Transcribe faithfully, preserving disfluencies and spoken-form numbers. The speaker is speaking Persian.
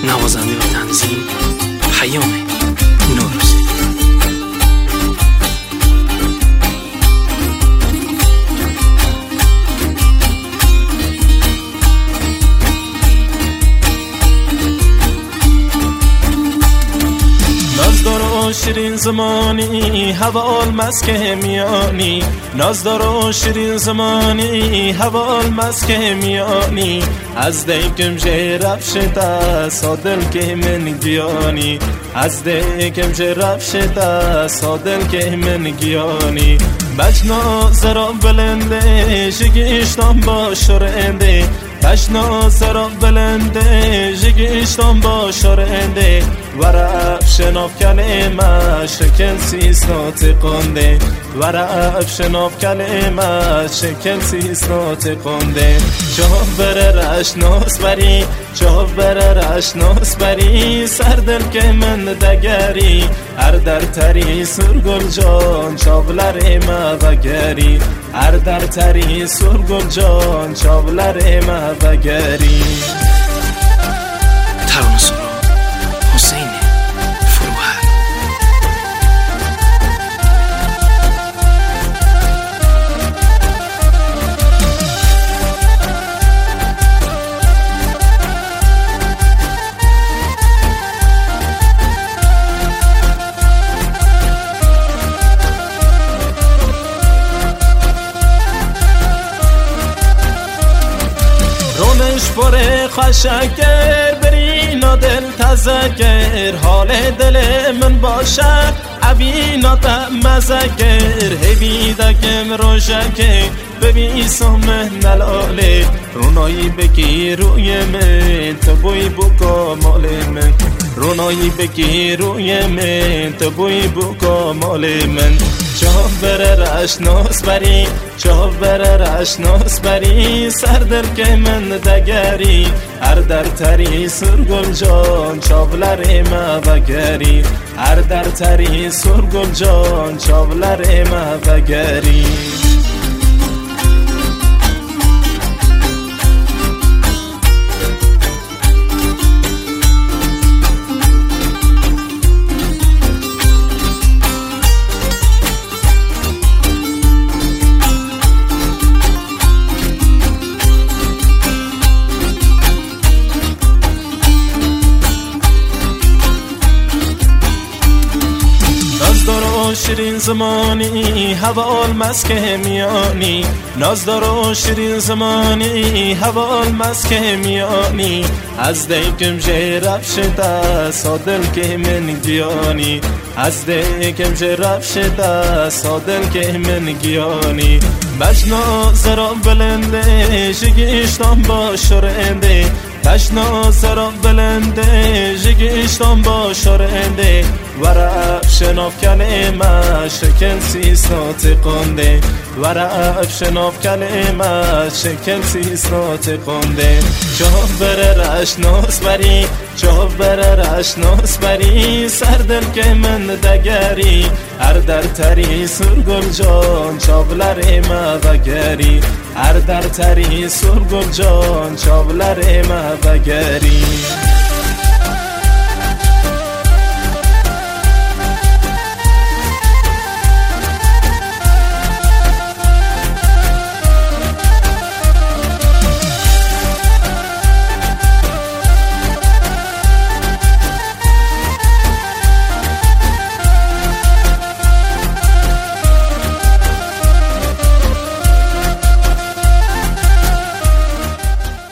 نوازنده و تنظیم پیام نوروزی. نازدار و شیرین زمانی حوال مسک میانی، نازدار و شیرین زمانی حوال مسک میانی، از دیگم جه رفشتا سادل که من گیانی، از دیگم جه رفشتا سادل که من گیانی، بجنا زرا بلنده شگیشتان با شرنده، بجنا زرا بلنده شگیشتان با شرنده، ورق شناف کلمه شکل سیستات قنده، ورق شناف کلمه شکل سیستات قنده، چاه بره رش ناس بری، چاه بره رش ناس بری، سردل که من دگری، هر در تری سرگل جان چاولر ما بگری، هر در تری سرگل جان چاولر ما بگری. ترانه سرا حسین فروهر. رونش پر خشکر برینا دل تذکر، حال دل من باشه عبینا مزکر، هبی دکم روشکر ببی سمه نلاله، رونایی بکی روی من تو بوی بکا مال من، رونایی بکی روی من تو بوی بکا مال من، چاه بره رش ناس بری، چاه بره رش ناس بری، سردل که من دگری، هر در تری سرگل جان چاولر ما بگری، هر در تری سرگل جان چاولر ما بگری. نازدار و شیرین زمانی حوال مسک میانی، نازدار و شیرین زمانی حوال مسک میانی، از دیگم جه رفشتا سادل که من گیانی، از دیگم جه رفشتا سادل که من گیانی، بجنا زرا بلنده شگیشتان با شرنده، بجنا زرا بلنده شگیشتان با شرنده، ورق شناف کلمه شکل سیستات قنده، ورق شناف کلمه شکل سیستات قنده، چاه بره رش ناس بری، چاه بره رش ناس بری، سردل که من دگری، هر در تری سرگل جان چاولر ما بگری، هر در تری سرگل جان چاولر ما بگری.